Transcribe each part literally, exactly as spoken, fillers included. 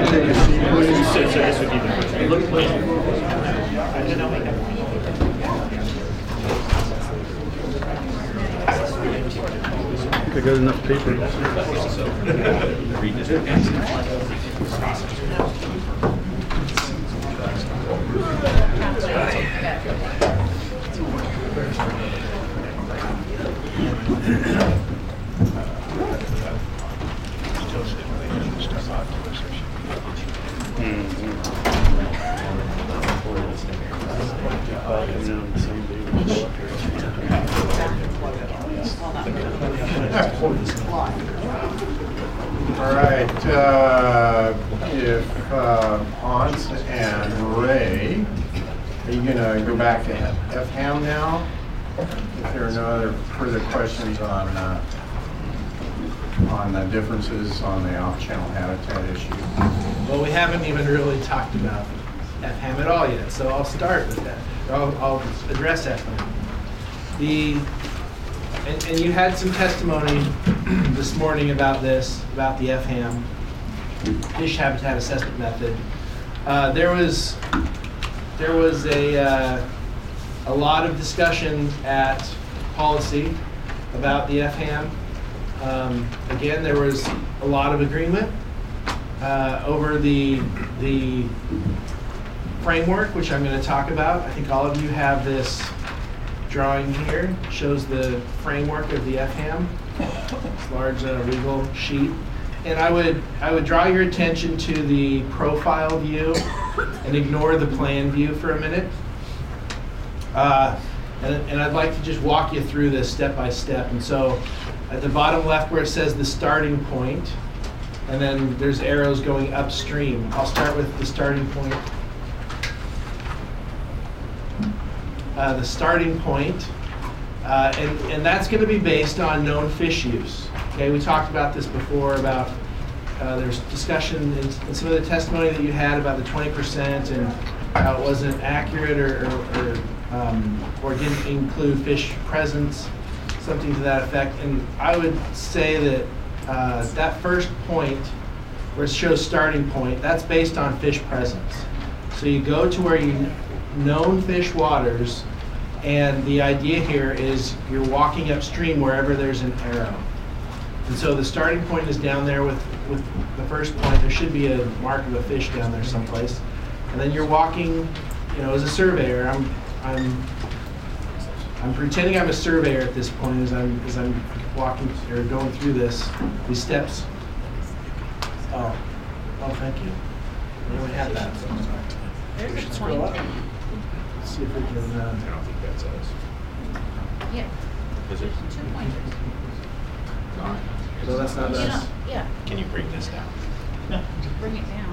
take a seat, please? So, so this would be the first. It looked like. I don't know. I got enough paper. Read this. All right, uh, if uh, Hans and Ray, are you gonna go back to F HAM now? If there are no other further questions on uh, on the differences on the off-channel habitat issue. Well, we haven't even really talked about F HAM at all yet, so I'll start with that. I'll, I'll address F HAM. The and, and you had some testimony this morning about this, about the F HAM, Fish Habitat Assessment Method. Uh, there was there was a uh, a lot of discussion at policy about the F HAM. Um, again, there was a lot of agreement uh, over the the framework, which I'm going to talk about. I think all of you have this drawing here. It shows the framework of the F HAM. It's a large uh, legal sheet. And I would I would draw your attention to the profile view and ignore the plan view for a minute. Uh, and, and I'd like to just walk you through this step by step. And so at the bottom left where it says the starting point, and then there's arrows going upstream. I'll start with the starting point. Uh, the starting point, uh, and, and that's going to be based on known fish use. Okay, we talked about this before about uh, there's discussion in, in some of the testimony that you had about the twenty percent and how it wasn't accurate or, or, or, um, or didn't include fish presence, something to that effect. And I would say that uh, that first point where it shows starting point, that's based on fish presence. So you go to where you known fish waters, and the idea here is you're walking upstream wherever there's an arrow. And so the starting point is down there with, with the first point. There should be a mark of a fish down there someplace. And then you're walking, you know, as a surveyor, I'm I'm I'm pretending I'm a surveyor at this point as I'm as I'm walking or going through this, these steps. Oh, oh thank you. We don't have that. There's We should a scroll up. point. Let's see if we can. Uh, I don't think that's us. Yeah, Is it? two pointers. so that's not You us. know, yeah, Can you break this down? bring it down.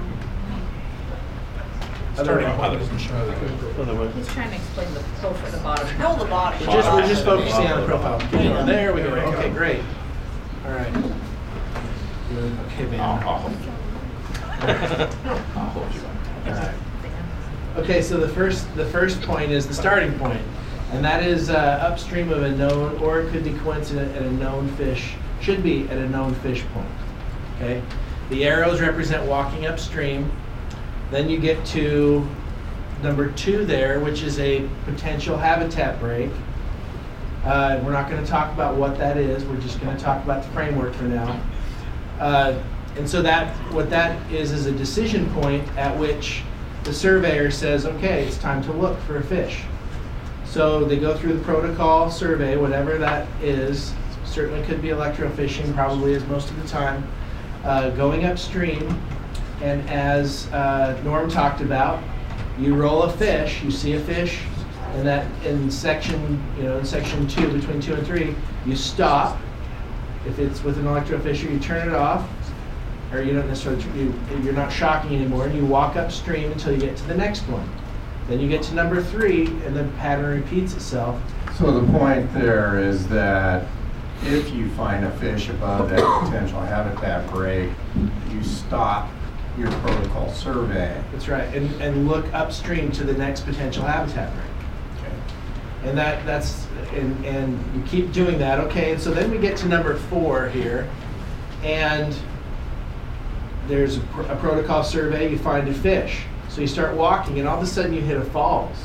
Starting others. Otherwise, He's trying to explain the profile, the bottom. No, the bottom. We're just, we're just focusing on the profile. There we go. Okay, great. All right. Good. Okay, I'll, man. I'll hold you. I'll hold you. All right. Okay, so the first the first point is the starting point, and that is uh, upstream of a known, or it could be coincident at a known fish, should be at a known fish point. Okay, the arrows represent walking upstream. Then you get to number two there, which is a potential habitat break. Uh, we're not going to talk about what that is. We're just going to talk about the framework for now. Uh, and so that what that is is a decision point at which the surveyor says, okay, it's time to look for a fish. So they go through the protocol survey, whatever that is. Certainly could be electrofishing, probably is most of the time. Uh, going upstream, and as uh, Norm talked about, you roll a fish, you see a fish, and that in section, you know, in section two, between two and three, you stop. If it's with an electrofisher, you turn it off, or you don't necessarily, you, you're not shocking anymore, and you walk upstream until you get to the next one. Then you get to number three, and the pattern repeats itself. So the point there is that if you find a fish above that potential habitat break, you stop your protocol survey. That's right, and, and look upstream to the next potential habitat break. Okay. And that that's and and you keep doing that. Okay, and so then we get to number four here, and there's a, pr a protocol survey, you find a fish. So you start walking and all of a sudden you hit a falls.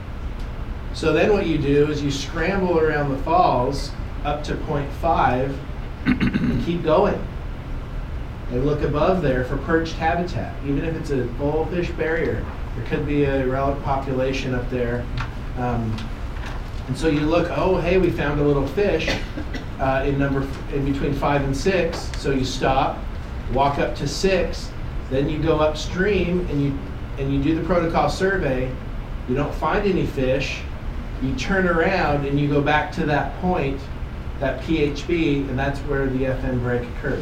So then what you do is you scramble around the falls up to point five and keep going. And look above there for perched habitat. Even if it's a full fish barrier, there could be a relevant population up there. Um, and so you look, oh, hey, we found a little fish uh, in number in between five and six. So you stop, walk up to six, then you go upstream and you and you do the protocol survey. You don't find any fish. You turn around and you go back to that point, that P H B, and that's where the F N break occurs.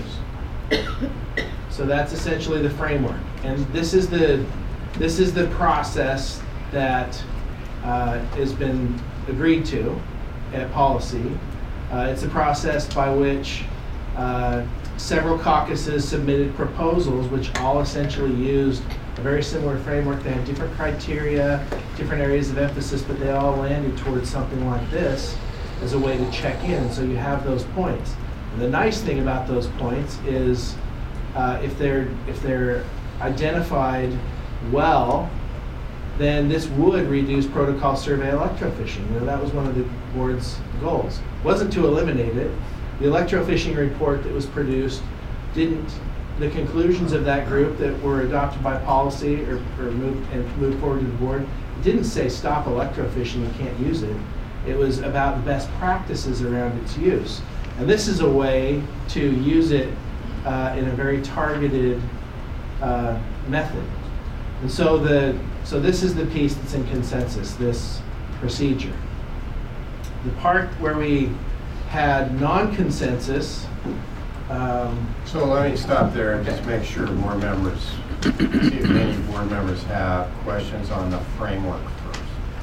So that's essentially the framework, and this is the this is the process that uh, has been agreed to at policy. Uh, it's a process by which uh, several caucuses submitted proposals, which all essentially used a very similar framework. They had different criteria, different areas of emphasis, but they all landed towards something like this as a way to check in. So you have those points. And the nice thing about those points is uh, if they're if they're identified well, then this would reduce protocol survey electrofishing. You know, that was one of the board's goals. It wasn't to eliminate it. The electrofishing report that was produced didn't, the conclusions of that group that were adopted by policy or, or moved and moved forward to the board, it didn't say stop electrofishing, you can't use it. It was about the best practices around its use. And this is a way to use it uh, in a very targeted uh, method. And so the so this is the piece that's in consensus, this procedure. The part where we had non-consensus. Um, So let me stop there and just make sure more members, see if any board members have questions on the framework first.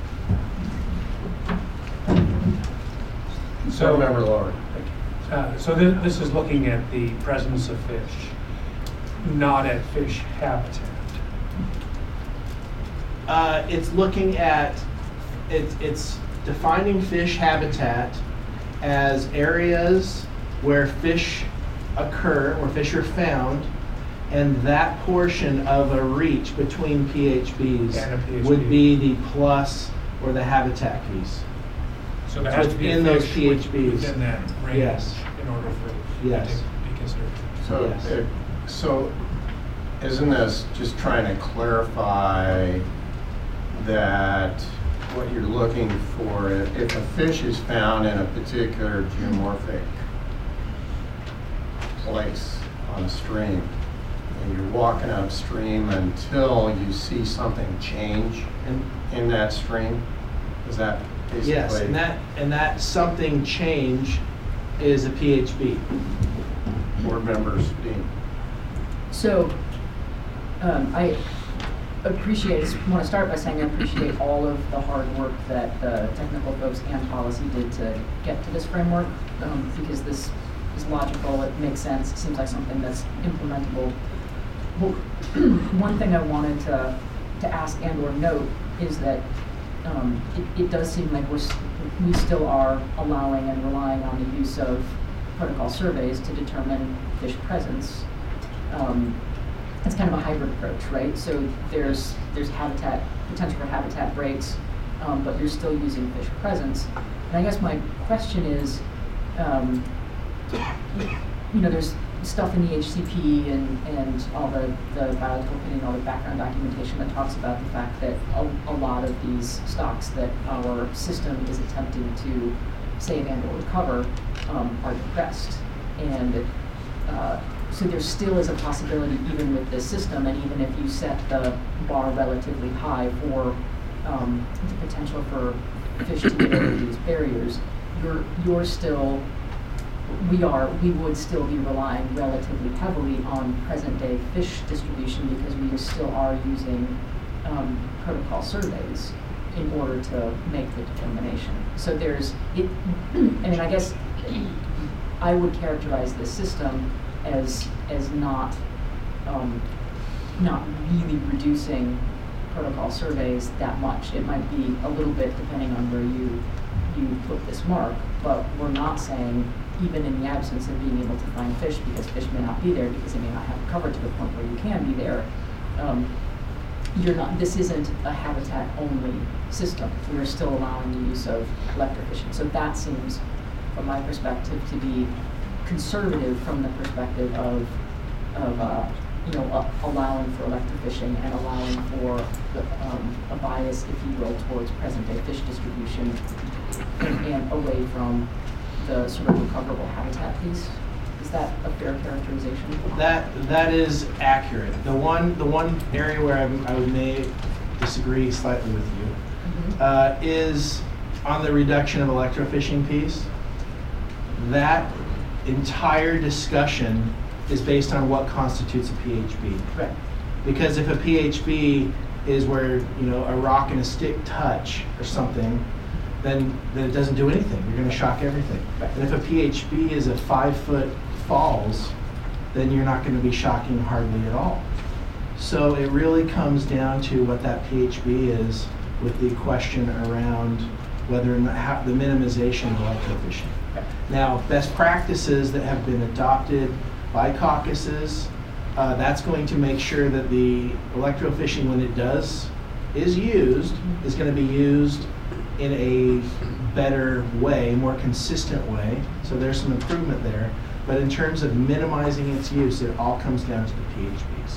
So, Board Member Lord. uh, so th this is looking at the presence of fish, not at fish habitat. Uh, it's looking at, it's, it's defining fish habitat as areas where fish occur, where fish are found, and that portion of a reach between P H Bs And a P H B. would be the plus or the habitat piece. So there has to be a Within those fish P H with- Bs. within that range Yes. in order for it Yes. to be considered. So, Yes. uh, so isn't this just trying to clarify that what you're looking for, if if a fish is found in a particular geomorphic place on a stream, and you're walking upstream until you see something change And in that stream? Is that basically? yes, and that and that something change is a P H B. Board members, Dean? So, um, I appreciate, I want to start by saying I appreciate all of the hard work that the technical folks and policy did to get to this framework, um, because this is logical, it makes sense, it seems like something that's implementable. Well, one thing I wanted to, to ask and or note is that um, it, it does seem like we're, s- we still are allowing and relying on the use of protocol surveys to determine fish presence. Um, it's kind of a hybrid approach, right? So there's there's habitat, potential for habitat breaks, um, but you're still using fish presence. And I guess my question is, um, you know, there's stuff in the H C P and, and all the, the biological opinion, all the background documentation that talks about the fact that a, a lot of these stocks that our system is attempting to save and or recover um, are depressed. And uh, so there still is a possibility, even with this system, and even if you set the bar relatively high for um, the potential for fish to get over these barriers, you're, you're still, we are, we would still be relying relatively heavily on present day fish distribution because we still are using um, protocol surveys in order to make the determination. So there's, it, I mean, I guess I would characterize this system as as not um, not really reducing protocol surveys that much. It might be a little bit depending on where you you put this mark, but we're not saying even in the absence of being able to find fish, because fish may not be there, because they may not have cover to the point where you can be there, um, you're not, this isn't a habitat-only system. We're still allowing the use of electrofishing. So that seems, from my perspective, to be conservative from the perspective of, of uh, you know, uh, allowing for electrofishing and allowing for the, um, a bias, if you will, towards present-day fish distribution and, and away from the sort of recoverable habitat piece. Is that a fair characterization? That that is accurate. The one the one area where I, I would may disagree slightly with you Mm-hmm. uh, is on the reduction of electrofishing piece. That entire discussion is based on what constitutes a P H B. Right. Because if a P H B is where, you know, a rock and a stick touch or something, then, then it doesn't do anything. You're going to shock everything. Right. And if a P H B is a five foot falls, then you're not going to be shocking hardly at all. So it really comes down to what that P H B is, with the question around whether or not how, the minimization of electrofishing. Right. Now, best practices that have been adopted by caucuses, uh, that's going to make sure that the electrofishing, when it does, is used, is going to be used in a better way, more consistent way. So there's some improvement there. But in terms of minimizing its use, it all comes down to the P H Bs.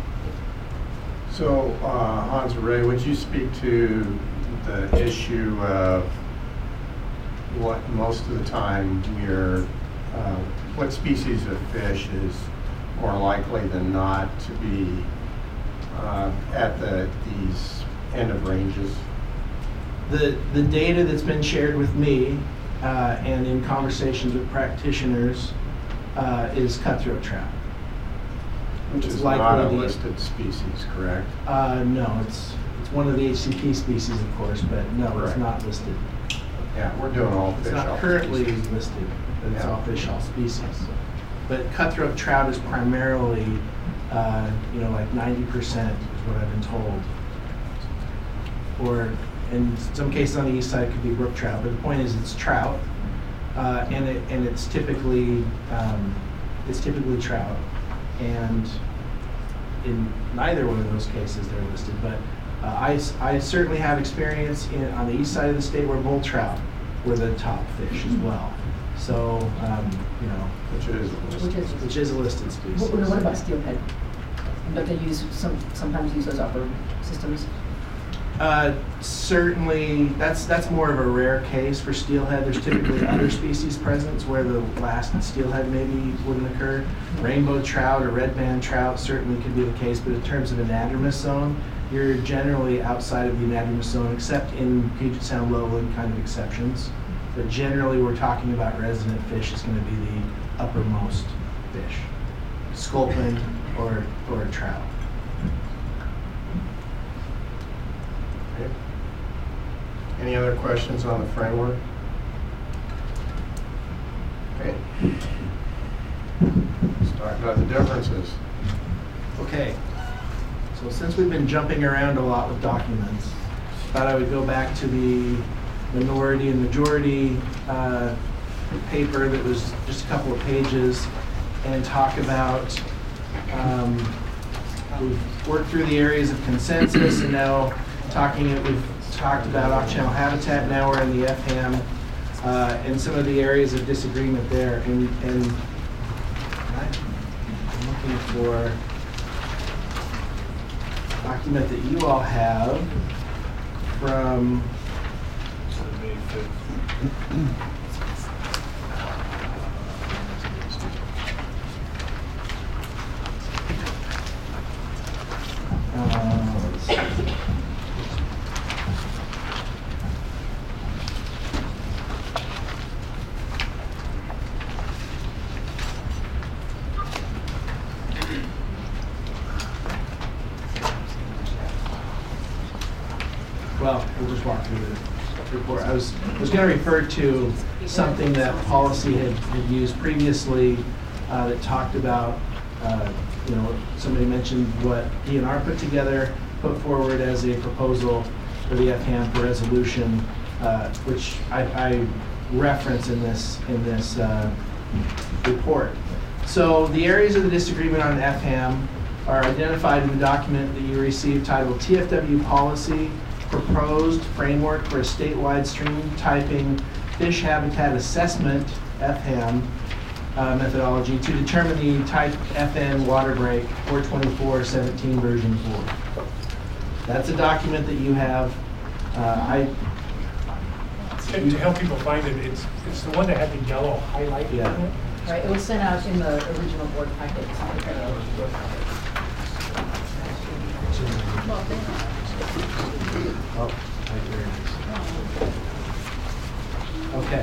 So, uh, Hans or Ray, would you speak to the issue of what most of the time you're, uh, what species of fish is more likely than not to be uh, at the these end of ranges? The, the data that's been shared with me uh, and in conversations with practitioners uh, is cutthroat trout. Which It's is likely not a the- listed species, correct? Uh, no, it's it's one of the H C P species, of course, but no, it's Right. not listed. Yeah, we're doing all It's fish. all not currently species. listed, but it's Yeah. all fish, all species. But cutthroat trout is primarily, uh, you know, like ninety percent is what I've been told. Or in some cases on the east side, it could be brook trout. But the point is, it's trout, uh, and it and it's typically um, it's typically trout. And in neither one of those cases they're listed, but uh, I, s- I certainly have experience in, on the east side of the state where bull trout were the top fish as well. So, um, you know, Which is Which is, which is a listed species. what, what about steelhead? But they use some, sometimes use those upper systems. Uh, certainly, that's that's more of a rare case for steelhead. There's typically other species present where the last steelhead maybe wouldn't occur. Rainbow trout or red band trout certainly could be the case, but in terms of anadromous zone, you're generally outside of the anadromous zone, except in Puget Sound lowland kind of exceptions. But generally, we're talking about resident fish is going to be the uppermost fish, sculpin or or trout. Okay. Any other questions on the framework? Okay. Let's talk about the differences. Okay, so since we've been jumping around a lot with documents, thought I would go back to the minority and majority uh, paper that was just a couple of pages and talk about, um, we've worked through the areas of consensus and now talking, we've talked about off-channel habitat, now we're in the F HAM uh, and some of the areas of disagreement there. And, and I'm looking for a document that you all have from uh, let's see. Well, we'll just walk through the report. I was, I was going to refer to something that policy had, had used previously uh, that talked about, uh, you know, somebody mentioned what D N R put together, put forward as a proposal for the F HAM for resolution, uh, which I, I reference in this in this uh, report. So the areas of the disagreement on F HAM are identified in the document that you received titled T F W Policy, Proposed Framework for a Statewide Stream Typing Fish Habitat Assessment, F HAM, uh, methodology to determine the type F N water break four twenty-four seventeen version four. That's a document that you have. Uh, I And to help people find it, it's, it's the one that had the yellow highlight Yeah. in it. Right, it was sent out in the original board packet. It's not the- Well, they Oh, okay.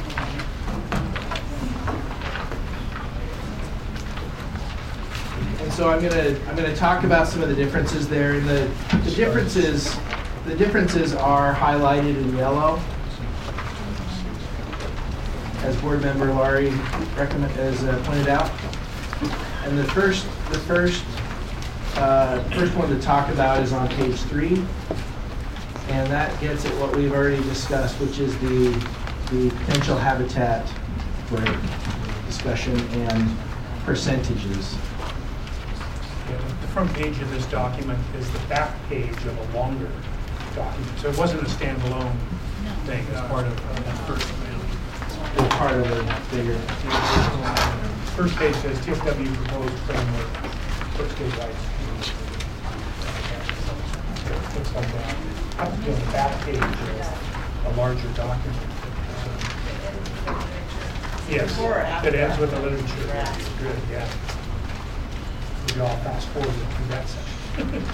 And so I'm gonna I'm gonna talk about some of the differences there. And the the differences the differences are highlighted in yellow, as board member Laurie recommend has uh, pointed out. And the first the first uh, first one to talk about is on page three. And that gets at what we've already discussed, which is the, the potential habitat break discussion and percentages. Yeah, the front page of this document is the back page of a longer document. So it wasn't a standalone thing, it's part of uh, that first amount. It's part of the bigger. First page says T F W proposed framework for statewide. Looks like that. Have to be on the back page of a larger document. Yes, Before or after it ends that? with the literature. Right. Good, yeah. We all fast forward through that section.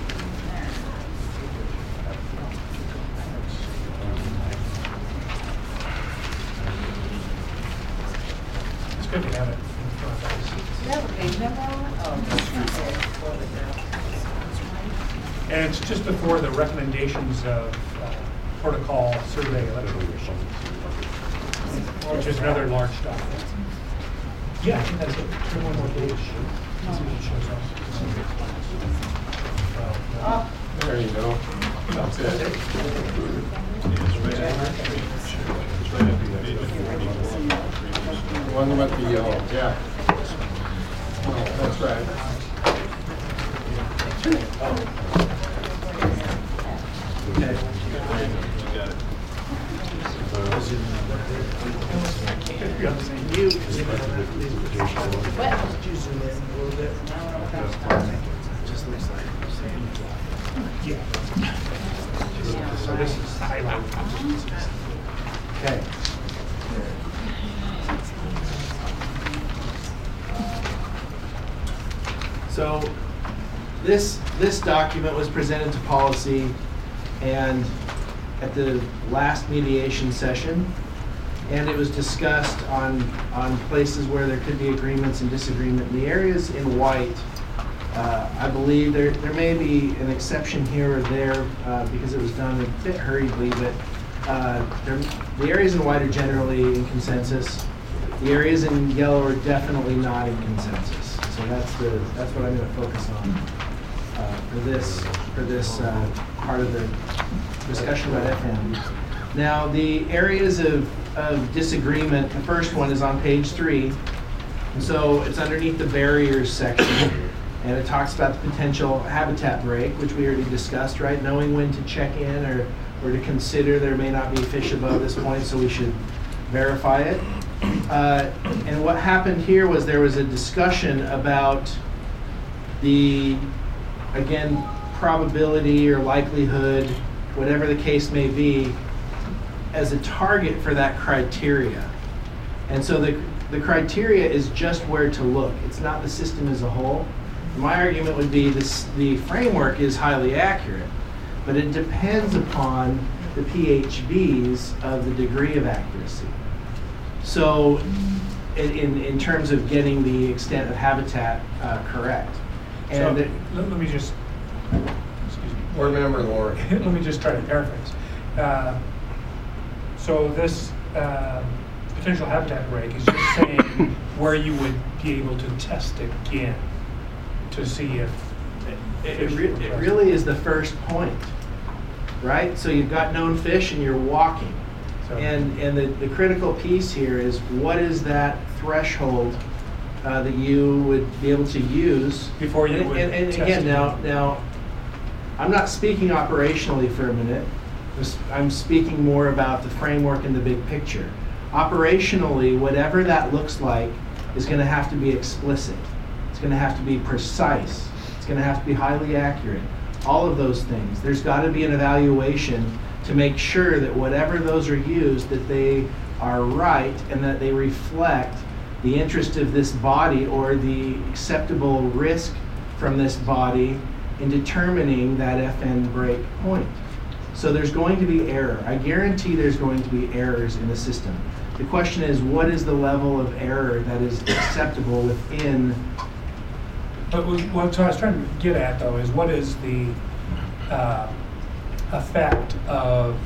It's good to have it in front of us. That would be memo. Oh, that's not there for the girl. And it's just before the recommendations of uh, protocol survey electrification, which is another large document. Yeah, I think that's it. Turn one more page. See what it shows up. Oh, There you go. That's it. The one with the yellow, yeah. Oh, that's right. Okay. Yeah. So this is highlighted. Okay. So this this document was presented to policy and at the last mediation session, and it was discussed on on places where there could be agreements and disagreement. The areas in white, uh, I believe there there may be an exception here or there uh, because it was done a bit hurriedly, but uh, there, the areas in white are generally in consensus. The areas in yellow are definitely not in consensus. So that's the that's what I'm going to focus on uh, for this for this uh, part of the discussion about F M. Now the areas of, of disagreement, the first one is on page three. And so it's underneath the barriers section. And it talks about the potential habitat break, which we already discussed, right? Knowing when to check in or, or to consider there may not be fish above this point, so we should verify it. Uh, and what happened here was there was a discussion about the, again, probability or likelihood, whatever the case may be, as a target for that criteria. And so the, the criteria is just where to look. It's not the system as a whole. My argument would be this, the framework is highly accurate, but it depends upon the P H Bs of the degree of accuracy. So in, in, in terms of getting the extent of habitat uh, correct. And So it, let, let me just, excuse me. Board member Lori. Let me just try to paraphrase. Uh, So this uh, potential habitat break is just saying where you would be able to test again to see if. It, it, re it really is the first point, right? So you've got known fish and you're walking. So- And, and the, the critical piece here is what is that threshold uh, that you would be able to use? Before you And, would and, and test again, it. now, now, I'm not speaking operationally for a minute. I'm s- I'm speaking more about the framework and the big picture. Operationally, whatever that looks like is going to have to be explicit. It's going to have to be precise. It's going to have to be highly accurate. All of those things. There's got to be an evaluation to make sure that whatever those are used, that they are right and that they reflect the interest of this body or the acceptable risk from this body in determining that F N break point. So there's going to be error. I guarantee there's going to be errors in the system. The question is, what is the level of error that is acceptable within? But what what I was trying to get at, though, is what is the uh, effect of,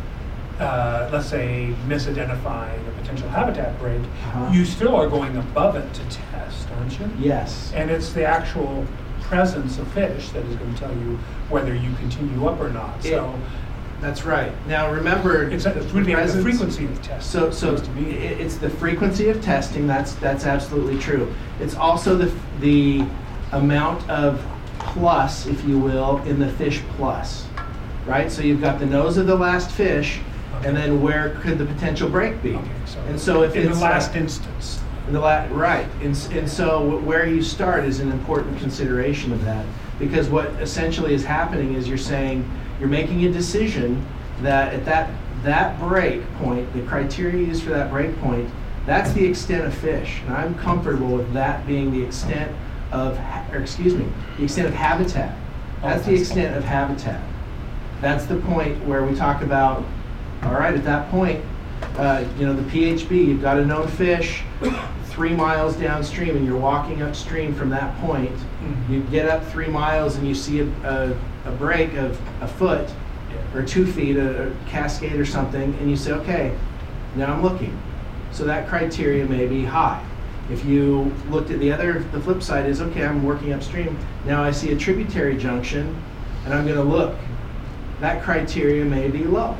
uh, let's say, misidentifying a potential habitat break? Uh-huh. You still are going above it to test, aren't you? Yes. And it's the actual presence of fish that is going to tell you whether you continue up or not. So That's right. Now remember, it's, it's really the presence- frequency of testing. So, so seems to me. i- it's the frequency of testing. That's that's absolutely true. It's also the the amount of plus, if you will, in the fish plus, right? So you've got the nose of the last fish, and then where could the potential break be? Okay, so And so if in it's the last uh, instance. in the la- right, and, s- and so wh- where you start is an important consideration of that, because what essentially is happening is you're saying, you're making a decision that at that, that break point, the criteria used for that break point, that's the extent of fish. And I'm comfortable with that being the extent of, ha- or excuse me, the extent of habitat. That's the extent of habitat. That's the point where we talk about, all right, at that point, uh, you know, the P H B, you've got a known fish three miles downstream and you're walking upstream from that point. Mhm. You get up three miles and you see a, a, a break of a foot or two feet, a, a cascade or something, and you say, okay, now I'm looking. So that criteria may be high. If you looked at the other, the flip side is, okay, I'm working upstream. Now I see a tributary junction and I'm gonna look. That criteria may be low.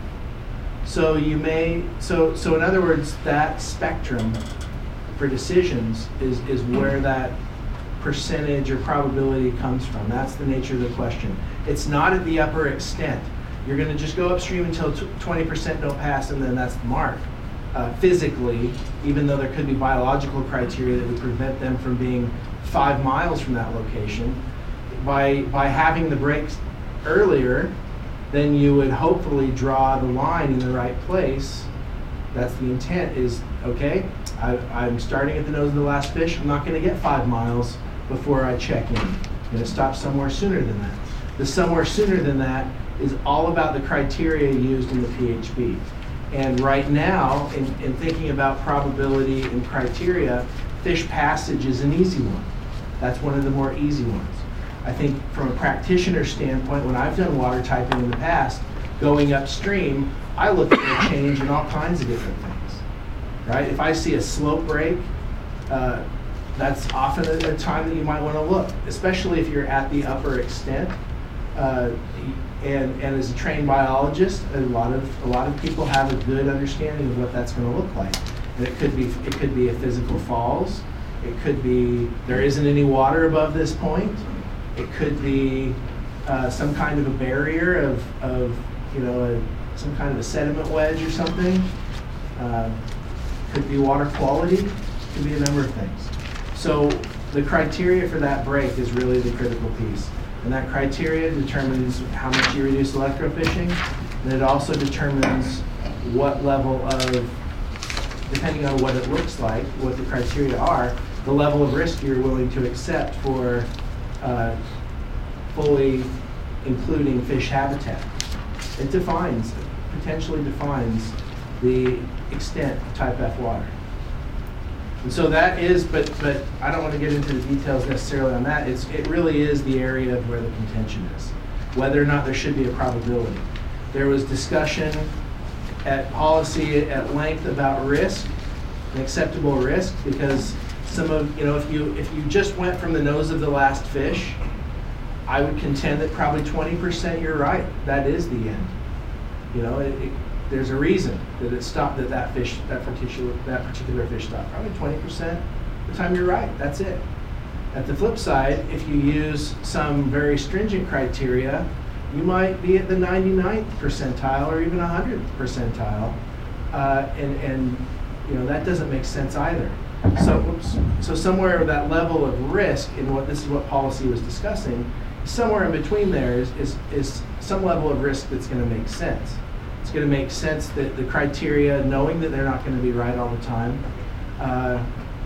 So you may, so, so in other words, that spectrum for decisions is, is where that percentage or probability comes from. That's the nature of the question. It's not at the upper extent. You're gonna just go upstream until twenty percent don't pass and then that's the mark. Uh, physically, even though there could be biological criteria that would prevent them from being five miles from that location, by, by having the breaks earlier, then you would hopefully draw the line in the right place. That's the intent is, okay, I, I'm starting at the nose of the last fish. I'm not gonna get five miles before I check in. I'm gonna stop somewhere sooner than that. The somewhere sooner than that is all about the criteria used in the P H B. And right now, in, in thinking about probability and criteria, fish passage is an easy one. That's one of the more easy ones. I think from a practitioner standpoint, when I've done water typing in the past, going upstream, I look for a change in all kinds of different things, right? If I see a slope break, uh, that's often a, a time that you might want to look, especially if you're at the upper extent. Uh, and, and as a trained biologist, a lot of a lot of people have a good understanding of what that's going to look like. And it could be it could be a physical falls. It could be there isn't any water above this point. It could be uh, some kind of a barrier of, of you know, a, some kind of a sediment wedge or something. Uh, could be water quality. Could be a number of things. So the criteria for that break is really the critical piece. And that criteria determines how much you reduce electrofishing, and it also determines what level of, depending on what it looks like, what the criteria are, the level of risk you're willing to accept for uh, fully including fish habitat. It defines, potentially defines the extent of type F water. And so that is, but but I don't want to get into the details necessarily on that. It's it really is the area of where the contention is, whether or not there should be a probability. There was discussion at policy at length about risk, an acceptable risk, because some of, you know, if you if you just went from the nose of the last fish, I would contend that probably twenty percent you're right. That is the end. You know, it, it, there's a reason that it stopped, that that fish, that particular, that particular fish stopped. Probably twenty percent of the time you're right, that's it. At the flip side, if you use some very stringent criteria, you might be at the ninety-ninth percentile or even one hundredth percentile, uh, and, and you know, that doesn't make sense either. So, oops, so somewhere that level of risk, in what this is what policy was discussing, somewhere in between there is, is, is some level of risk that's going to make sense. It's going to make sense that the criteria, knowing that they're not going to be right all the time, uh,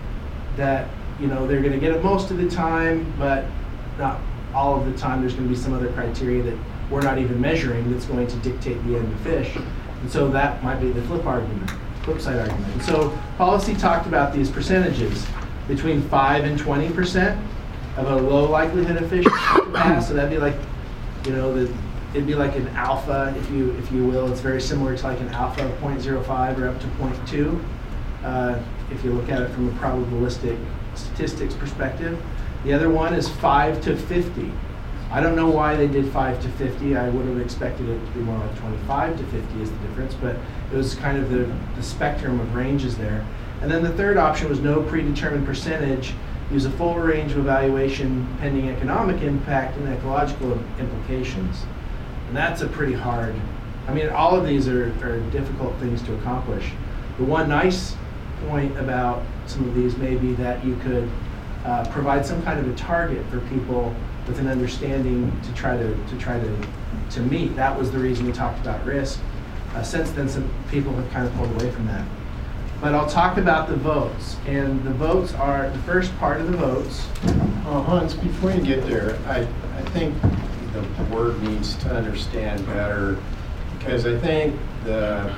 that you know they're going to get it most of the time, but not all of the time. There's going to be some other criteria that we're not even measuring that's going to dictate the end of the fish, and so that might be the flip argument, flip side argument. And so policy talked about these percentages between five and twenty percent of a low likelihood of fish to pass. So that'd be like, you know, the it'd be like an alpha, if you if you will. It's very similar to like an alpha of zero point zero five or up to zero point two, uh, if you look at it from a probabilistic statistics perspective. The other one is five to fifty. I don't know why they did five to fifty. I would have expected it to be more like twenty-five to fifty is the difference, but it was kind of the, the spectrum of ranges there. And then the third option was no predetermined percentage. Use a full range of evaluation pending economic impact and ecological implications. And that's a pretty hard, I mean, all of these are, are difficult things to accomplish. The one nice point about some of these may be that you could uh, provide some kind of a target for people with an understanding to try to, to try to, to meet. That was the reason we talked about risk. Uh, since then, some people have kind of pulled away from that. But I'll talk about the votes. And the votes are, the first part of the votes. Uh, Hans, before you get there, I, I think the board needs to understand better, because I think the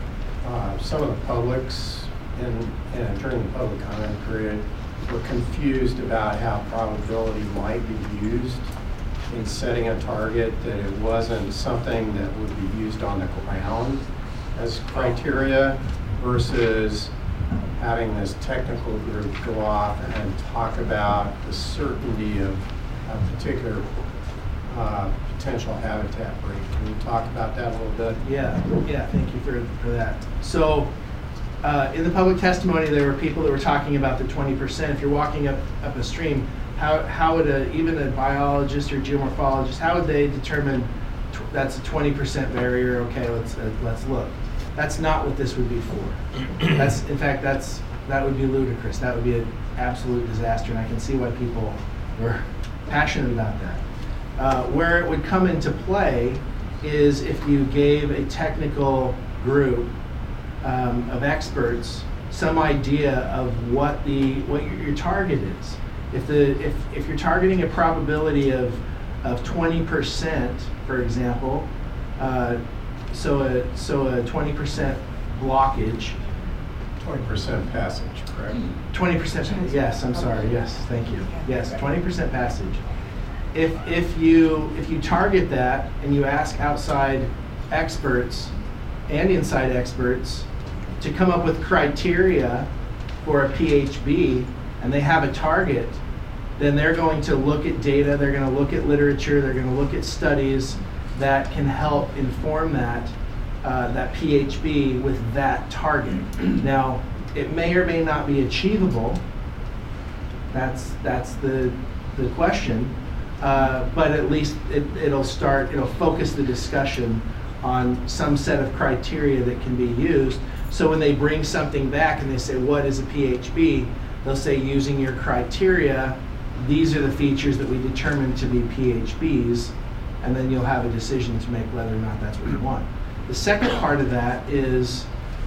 uh, some of the publics in, in during the public comment period were confused about how probability might be used in setting a target, that it wasn't something that would be used on the ground as criteria versus having this technical group go off and talk about the certainty of a particular uh, potential habitat break. Can you talk about that a little bit? Yeah, yeah, thank you for, for that. So uh, in the public testimony, there were people that were talking about the twenty percent. If you're walking up, up a stream, how, how would a, even a biologist or geomorphologist, how would they determine tw that's a twenty percent barrier? Okay, let's, uh, let's look. That's not what this would be for. That's, in fact, that's, that would be ludicrous. That would be an absolute disaster, and I can see why people were passionate about that. Uh, where it would come into play is if you gave a technical group um, of experts some idea of what the what your, your target is. If the if if you're targeting a probability of of twenty percent, for example, uh, so a so a twenty percent blockage. twenty percent passage, correct? twenty percent, yes, I'm sorry, yes, thank you. Yes, twenty percent passage. If, if, you, if you target that and you ask outside experts and inside experts to come up with criteria for a P H B, and they have a target, then they're going to look at data, they're going to look at literature, they're going to look at studies that can help inform that, uh, that P H B with that target. Now, it may or may not be achievable. That's, that's the, the question. Uh, but at least it, it'll start, it'll focus the discussion on some set of criteria that can be used. So when they bring something back and they say, what is a P H B? They'll say, using your criteria, these are the features that we determined to be P H Bs, and then you'll have a decision to make whether or not that's what you want. The second part of that is,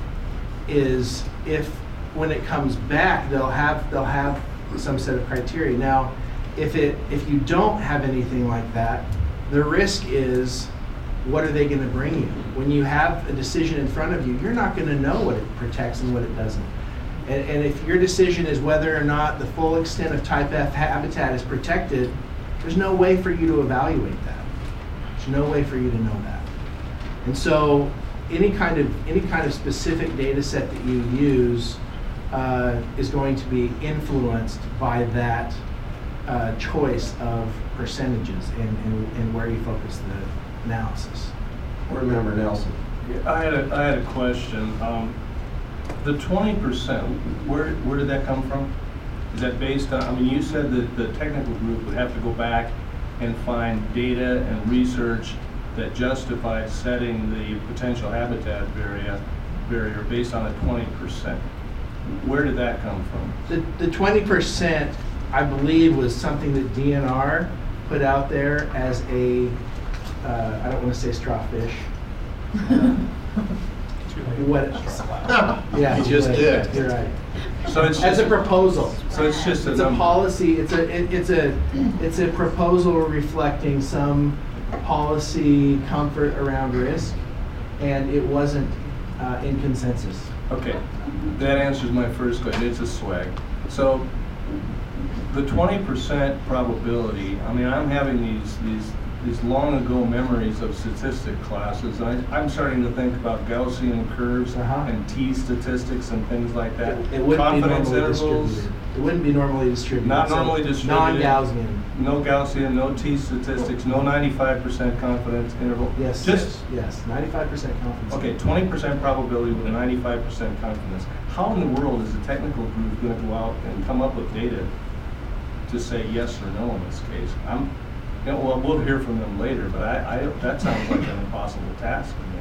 is if when it comes back, they'll have, they'll have some set of criteria. Now, If, it, if you don't have anything like that, the risk is, what are they going to bring you? When you have a decision in front of you, you're not going to know what it protects and what it doesn't. And, and if your decision is whether or not the full extent of type F habitat is protected, there's no way for you to evaluate that. There's no way for you to know that. And so any kind of, any kind of specific data set that you use uh, is going to be influenced by that Uh, choice of percentages and, and, and where you focus the analysis. Board Member Nelson. I had a, I had a question. Um, the twenty percent, where, where did that come from? Is that based on, I mean, you said that the technical group would have to go back and find data and research that justified setting the potential habitat barrier, barrier based on a twenty percent. Where did that come from? The, the twenty percent, I believe, was something that D N R put out there as a, uh, I don't want to say straw fish. Uh, Too late. What? Yeah, You just you're did. right, You're right. So it's As just a proposal. So it's just a It's a number. policy, it's a, it- it's a, it's a proposal reflecting some policy comfort around risk, and it wasn't uh, in consensus. Okay, that answers my first question. It's a swag. So the twenty percent probability, I mean, I'm having these, these, these long ago memories of statistic classes, and I, I'm starting to think about Gaussian curves Uh-huh. and T statistics and things like that. It it wouldn't be Confidence normally intervals, distributed. It wouldn't be normally distributed. Not So normally distributed. Non-Gaussian. no Gaussian, no T statistics, no ninety-five percent confidence interval. Yes, Just, yes, ninety-five percent confidence. okay, twenty percent probability with a ninety-five percent confidence. How in the world is the technical group going to go out and come up with data to say yes or no in this case? I'm, you know, well, we'll hear from them later, but I, I, that sounds like an impossible task to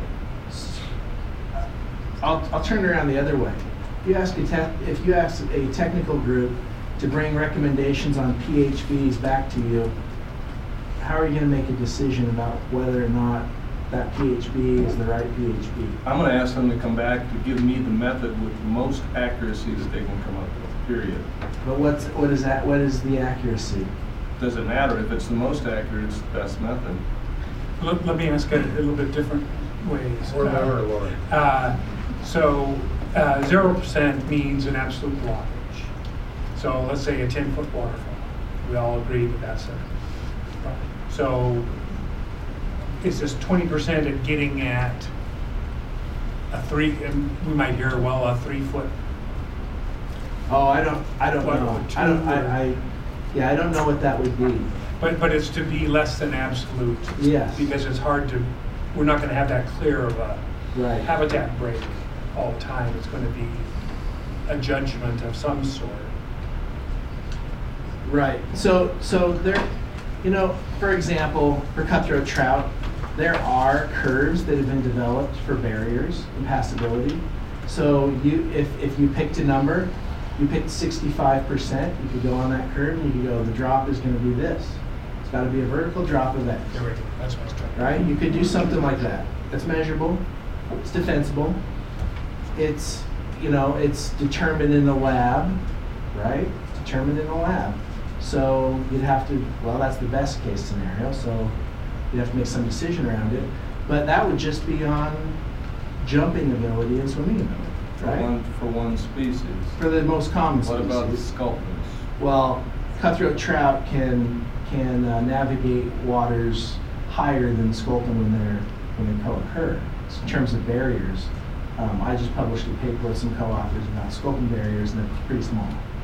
me. I'll, I'll turn it around the other way. If you ask a te- if you ask a technical group to bring recommendations on P H Bs back to you, how are you going to make a decision about whether or not that P H B is the right P H B? I'm going to ask them to come back to give me the method with the most accuracy that they can come up with, period. But what's what is that? What is the accuracy? Doesn't matter. If it's the most accurate, it's the best method. Let, let me ask it a little bit different ways. Or lower, lower. Uh, so uh, zero percent means an absolute blockage. So let's say a ten foot waterfall. We all agree that that's a, so is this twenty percent at getting at a three, and we might hear, well, a three foot. Oh, I don't. I don't What, know. two I don't. or- I, I. Yeah, I don't know what that would be. But, but it's to be less than absolute. Yes. Because it's hard to, we're not gonna have that clear of a Right. habitat break all the time. It's gonna be a judgment of some sort. Right. So, so there, you know, for example, for cutthroat trout, there are curves that have been developed for barriers and passability. So you, if, if you picked a number, you picked sixty-five percent, you could go on that curve and you could go, the drop is going to be this. It's got to be a vertical drop of X. There we go. That's what I was trying to. Right? You could do something like that. It's measurable. It's defensible. It's, you know, it's determined in the lab, right? It's determined in the lab. So you'd have to, well, that's the best case scenario, so you'd have to make some decision around it. But that would just be on jumping ability and swimming ability, For right? one, for one species. For the most common What species. about the sculpins? Well, cutthroat trout can can uh, navigate waters higher than sculpin when they're when they co-occur. So in terms of barriers, um, I just published a paper with some co-authors about sculpin barriers, and they're pretty small.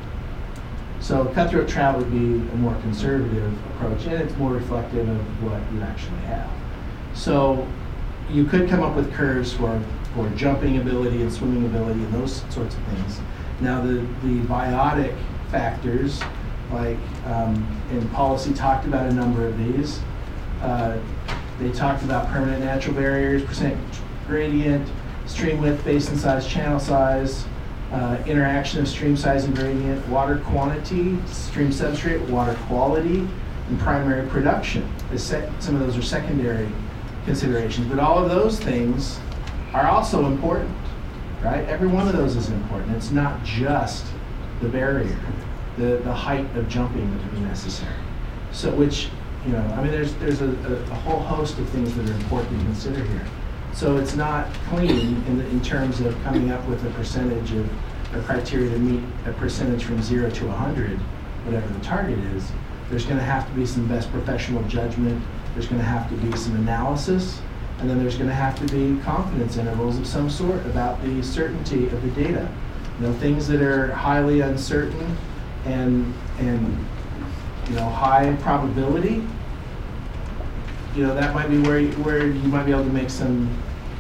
So cutthroat trout would be a more conservative approach, and it's more reflective of what you actually have. So you could come up with curves for for jumping ability and swimming ability and those sorts of things. Now the the biotic factors, like um, and policy talked about a number of these. Uh, they talked about permanent natural barriers, percent gradient, stream width, basin size, channel size, uh, interaction of stream size and gradient, water quantity, stream substrate, water quality, and primary production. The sec- some of those are secondary considerations, but all of those things are also important, right? Every one of those is important. It's not just the barrier, the, the height of jumping that would be necessary. So which, you know, I mean, there's there's a, a, a whole host of things that are important to consider here. So it's not clean in, the, in terms of coming up with a percentage of a criteria to meet a percentage from zero to one hundred, whatever the target is. There's going to have to be some best professional judgment. There's going to have to be some analysis. And then there's going to have to be confidence intervals of some sort about the certainty of the data. You know, things that are highly uncertain and and you know high probability. You know, that might be where you, where you might be able to make some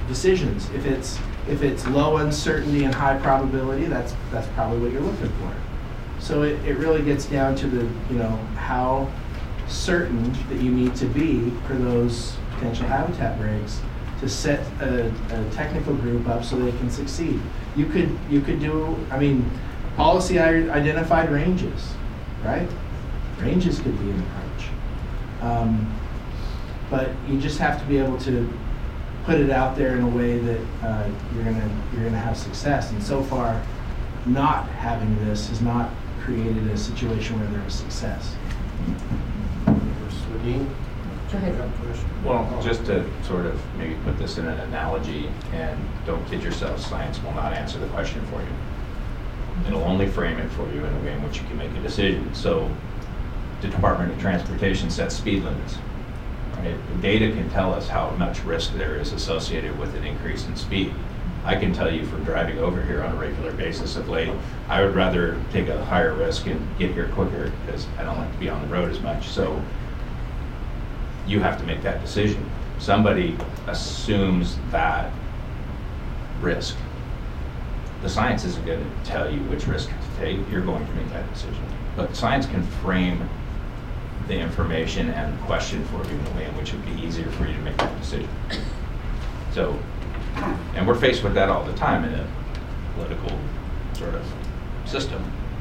decisions. If it's if it's low uncertainty and high probability, that's that's probably what you're looking for. So it, it really gets down to the, you know, how certain that you need to be for those potential habitat breaks to set a, a technical group up so they can succeed. You could you could do, I mean, policy i- identified ranges, right? Ranges could be an approach. Um, but you just have to be able to put it out there in a way that uh, you're gonna you're gonna have success. And so far, not having this has not created a situation where there was success. Swadeen? Go ahead. Well, just to sort of maybe put this in an analogy, and don't kid yourself, science will not answer the question for you. It'll only frame it for you in a way in which you can make a decision. So the Department of Transportation sets speed limits. Right? The data can tell us how much risk there is associated with an increase in speed. I can tell you from driving over here on a regular basis of late, I would rather take a higher risk and get here quicker because I don't like to be on the road as much. So you have to make that decision. Somebody assumes that risk. The science isn't going to tell you which risk to take. You're going to make that decision. But science can frame the information and the question for you in a way in which it would be easier for you to make that decision. So, and we're faced with that all the time in a political sort of system.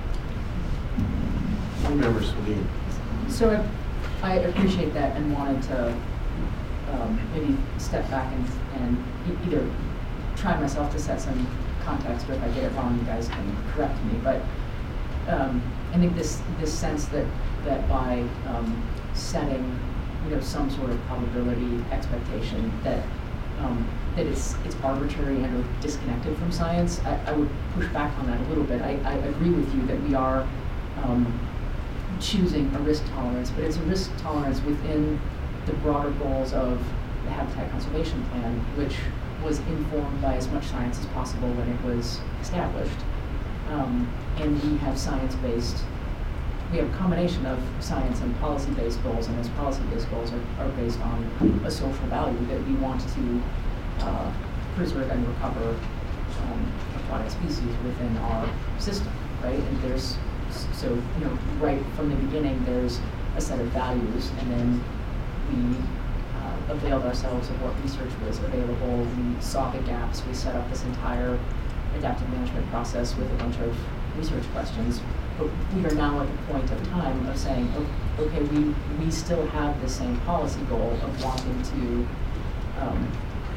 Remember Swadeen? So I, I appreciate that and wanted to um, maybe step back and, and e- either try myself to set some context, or if I get it wrong, you guys can correct me. But um, I think this this sense that that by um, setting, you know, some sort of probability expectation that um, that it's it's arbitrary and or disconnected from science, I, I would push back on that a little bit. I, I agree with you that we are um, choosing a risk tolerance, but it's a risk tolerance within the broader goals of the Habitat Conservation Plan, which was informed by as much science as possible when it was established. Um, and we have science-based, we have a combination of science and policy-based goals, and those policy-based goals are, are based on a social value that we want to uh, preserve and recover um, aquatic species within our system, right? And there's, so, you know, right from the beginning, there's a set of values, and then we uh, availed ourselves of what research was available. We saw the gaps. We set up this entire adaptive management process with a bunch of research questions. But we are now at the point of time of saying, o- okay, we, we still have the same policy goal of wanting to um,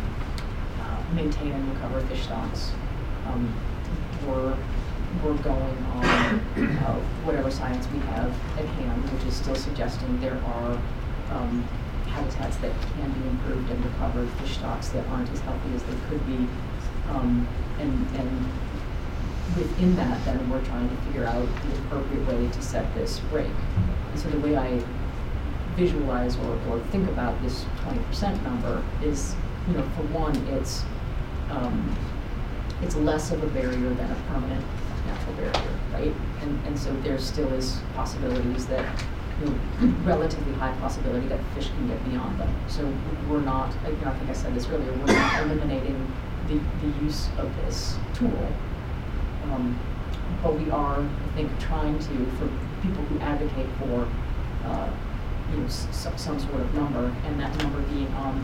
uh, maintain and recover fish stocks. Um, we're, we're going on uh, whatever science we have at hand, which is still suggesting there are um, habitats that can be improved and recovered, fish stocks that aren't as healthy as they could be. Um, and, and within that, then we're trying to figure out the appropriate way to set this break. And so the way I visualize or, or think about this twenty percent number is, you know, for one, it's um, it's less of a barrier than a permanent natural barrier, right? And and so there still is possibilities that, you know, relatively high possibility that fish can get beyond them. So we're not, you know, I think I said this earlier, we're not eliminating the, the use of this tool. Um, but we are, I think, trying to, for people who advocate for, uh, you know, s- some sort of number, and that number being on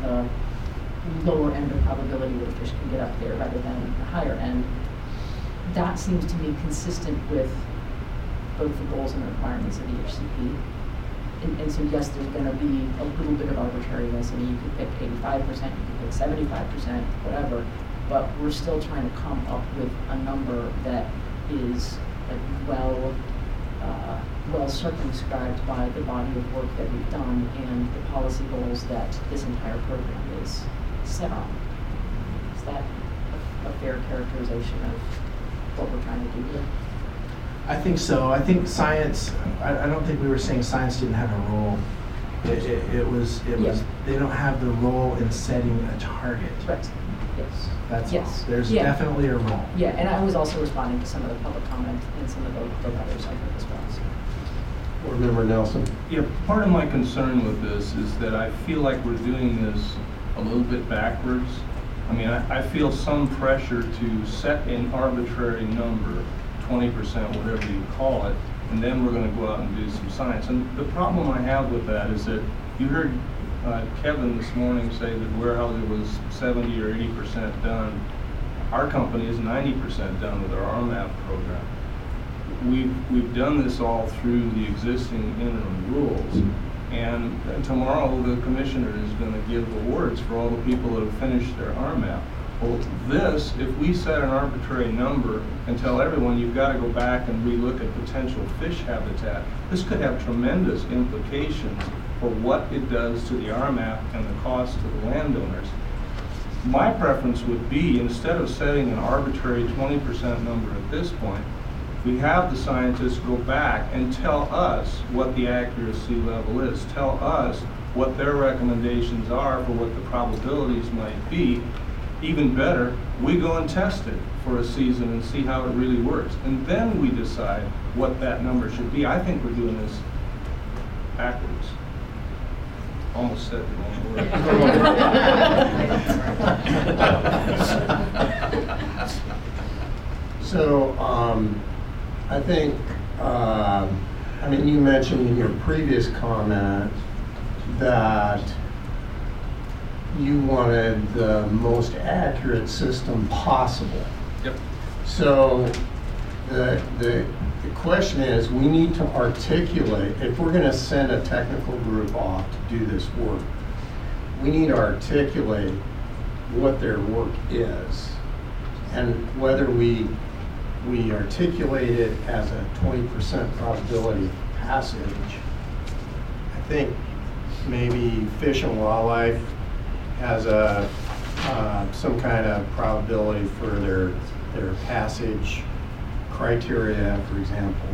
the lower end of probability where the fish can get up there rather than the higher end, that seems to me consistent with both the goals and the requirements of the H C P. And, and so yes, there's going to be a little bit of arbitrariness. I mean, you could pick eighty-five percent, you could pick seventy-five percent, whatever. But we're still trying to come up with a number that is like well, uh, well circumscribed by the body of work that we've done and the policy goals that this entire program is set on. Is that a, a fair characterization of what we're trying to do here? I think so. I think science, I, I don't think we were saying science didn't have a role. It, it, it was, it Yeah. was, they don't have the role in setting a target. Right. Yes. That's Yes. all. There's Yeah. definitely a role. Yeah, and I was also responding to some of the public comment and some of the, the letters I heard as well. So. Board Member Nelson? Yeah, part of my concern with this is that I feel like we're doing this a little bit backwards. I mean, I, I feel some pressure to set an arbitrary number, twenty percent, whatever you call it, and then we're going to go out and do some science. And the problem I have with that is that you heard uh, Kevin this morning say that Weyerhaeuser was seventy or eighty percent done. Our company is ninety percent done with our R MAP program. We've, we've done this all through the existing interim rules. And tomorrow the commissioner is going to give awards for all the people that have finished their R MAP. Well, this, if we set an arbitrary number and tell everyone you've got to go back and relook at potential fish habitat, this could have tremendous implications for what it does to the R MAP and the cost to the landowners. My preference would be, instead of setting an arbitrary twenty percent number at this point, we have the scientists go back and tell us what the accuracy level is, tell us what their recommendations are for what the probabilities might be. Even better, we go and test it for a season and see how it really works. And then we decide what that number should be. I think we're doing this backwards. Almost said the wrong word. So, um, I think, um, I mean, you mentioned in your previous comment that you wanted the most accurate system possible. Yep. So the, the, the question is, we need to articulate, if we're going to send a technical group off to do this work, we need to articulate what their work is and whether we we articulate it as a twenty percent probability of passage. I think maybe Fish and Wildlife has a uh, some kind of probability for their their passage criteria, for example.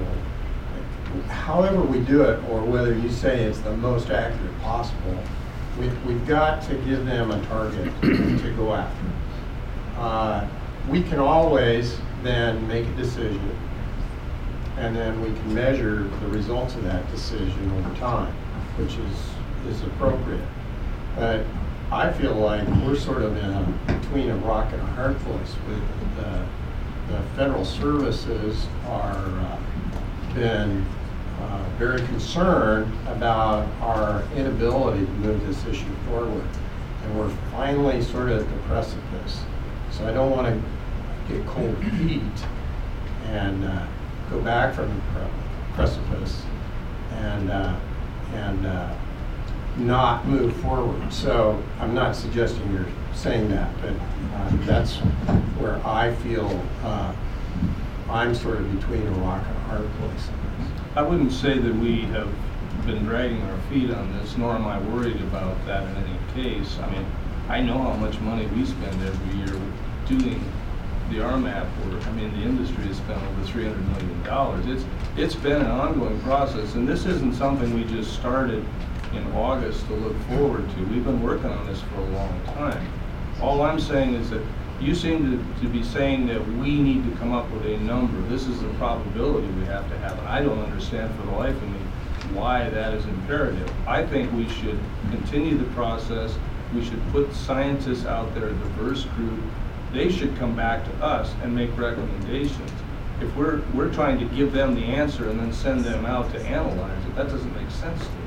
However we do it, or whether you say it's the most accurate possible, we, we've got to give them a target to go after. Uh, we can always then make a decision, and then we can measure the results of that decision over time, which is is appropriate. But I feel like we're sort of in a, between a rock and a hard place. With the, the federal services are uh, been uh, very concerned about our inability to move this issue forward, and we're finally sort of at the precipice. So I don't want to get cold feet and uh, go back from the pre precipice and uh, and uh, not move forward. So I'm not suggesting you're saying that, but uh, that's where I feel uh, I'm sort of between a rock and a hard place. I wouldn't say that we have been dragging our feet on this, nor am I worried about that in any case. I mean, I know how much money we spend every year doing the R MAP work. I mean, the industry has spent over three hundred million dollars. It's, it's been an ongoing process, and this isn't something we just started in August to look forward to. We've been working on this for a long time. All I'm saying is that you seem to, to be saying that we need to come up with a number. This is the probability we have to have, and I don't understand for the life of me why that is imperative. I think we should continue the process. We should put scientists out there, a diverse group. They should come back to us and make recommendations. If we're, we're trying to give them the answer and then send them out to analyze it, that doesn't make sense to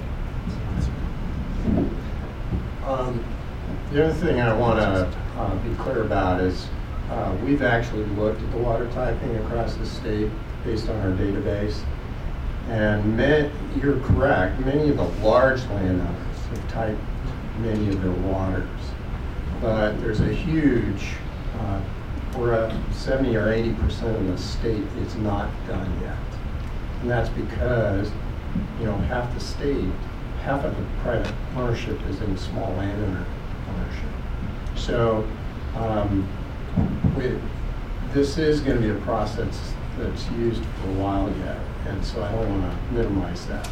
me. Um, the other thing I want to uh, be clear about is uh, we've actually looked at the water typing across the state based on our database. And many, you're correct, many of the large landowners have typed many of their waters. But there's a huge, uh, we're at seventy or eighty percent of the state is not done yet. And that's because, you know, half the state, half of the private ownership is in small landowner ownership. So um, we, this is going to be a process that's used for a while yet, and so I don't want to minimize that.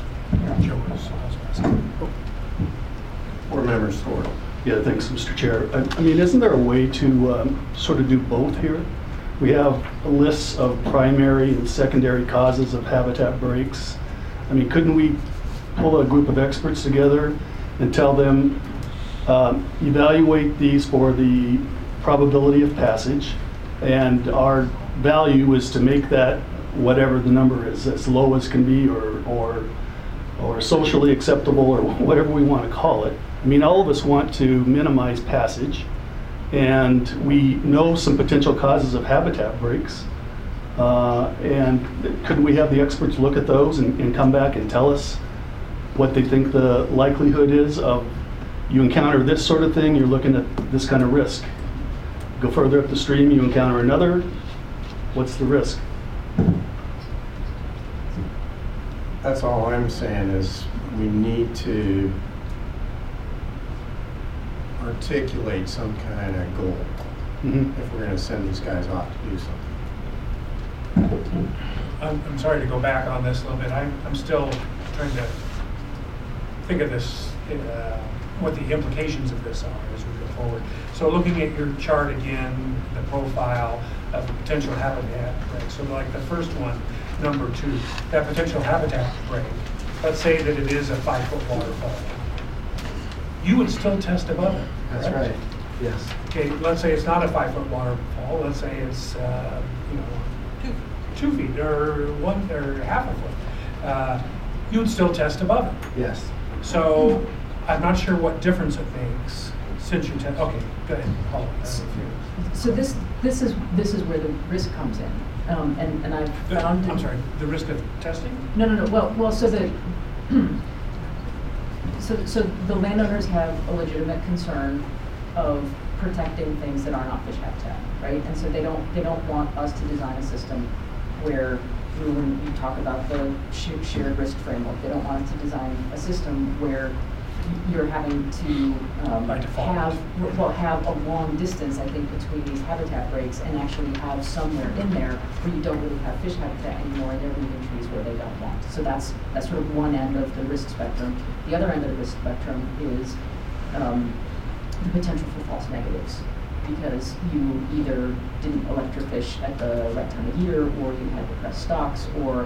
Board Member Story. Yeah, thanks, Mister Chair. I, I mean, isn't there a way to um, sort of do both here? We have lists of primary and secondary causes of habitat breaks. I mean, couldn't we pull a group of experts together and tell them, um, evaluate these for the probability of passage, and our value is to make that whatever the number is, as low as can be, or or or socially acceptable, or whatever we want to call it. I mean, all of us want to minimize passage, and we know some potential causes of habitat breaks. Uh, and could we have the experts look at those and, and come back and tell us what they think the likelihood is of, you encounter this sort of thing, you're looking at this kind of risk. Go further up the stream, you encounter another, what's the risk? That's all I'm saying is we need to articulate some kind of goal Mm-hmm. if we're going to send these guys off to do something. I'm, I'm sorry to go back on this a little bit. I'm, I'm still trying to think of this, uh, what the implications of this are as we go forward. So looking at your chart again, the profile of the potential habitat break. So like the first one, number two, that potential habitat break, let's say that it is a five foot waterfall. You would still test above it, That's correct? right, yes. Okay, let's say it's not a five foot waterfall. Let's say it's, uh, you know, two, two feet or one or half a foot. Uh, you would still test above it. Yes. So I'm not sure what difference it makes since you test. Okay, go ahead, Paul. So this this is this is where the risk comes in, um, and and I've found. I'm sorry. The risk of testing? No, no, no. Well, well. So the so so the landowners have a legitimate concern of protecting things that are not fish habitat, right? And so they don't they don't want us to design a system where, you know, when you talk about the sh- shared risk framework, they don't want us to design a system where you're having to um, By default. have well have a long distance, I think, between these habitat breaks, and actually have somewhere in there where you don't really have fish habitat anymore, and they're leaving trees where they don't want. So that's that's sort of one end of the risk spectrum. The other end of the risk spectrum is um, the potential for false negatives, because you either didn't electrofish at the right time of year, or you had depressed stocks, or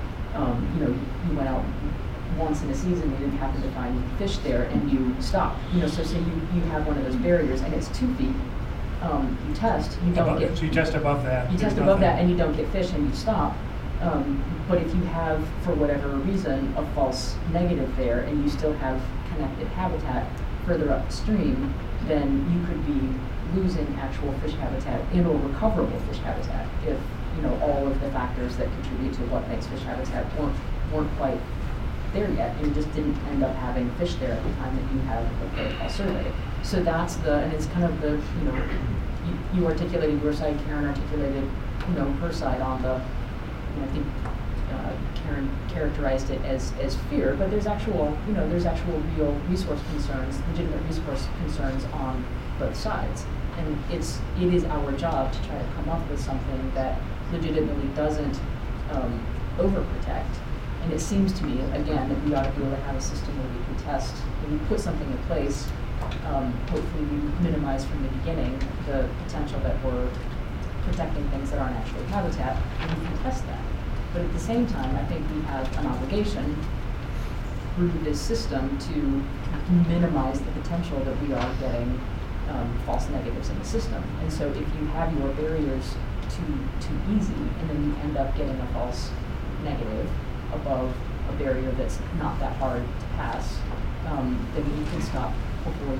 um, you know you went out once in a season, you didn't happen to find fish there, and you stop. You know, so say you, you have one of those barriers, and it's two feet. Um, you test, you don't Above- get. So you test above that. You there's test above that, nothing. and you don't get fish, and you stop. Um, but if you have, for whatever reason, a false negative there, and you still have connected habitat further upstream, then you could be losing actual fish habitat and or recoverable fish habitat if, you know, all of the factors that contribute to what makes fish habitat weren't weren't quite there yet, and you just didn't end up having fish there at the time that you had the protocol survey. So that's the, and it's kind of the, you know, you, you articulated your side, Karen articulated, you know, her side on the, you know, I think uh, Karen characterized it as, as fear, but there's actual, you know, there's actual real resource concerns, legitimate resource concerns on both sides. And it's, it is our job to try to come up with something that legitimately doesn't um, overprotect. And it seems to me, again, that we ought to be able to have a system where we can test, when we put something in place, um, hopefully we minimize from the beginning the potential that we're protecting things that aren't actually habitat, and we can test that. But at the same time, I think we have an obligation through this system to minimize the potential that we are getting um, false negatives in the system. And so if you have your barriers too, too easy, and then you end up getting a false negative above a barrier that's not that hard to pass, um, then you can stop before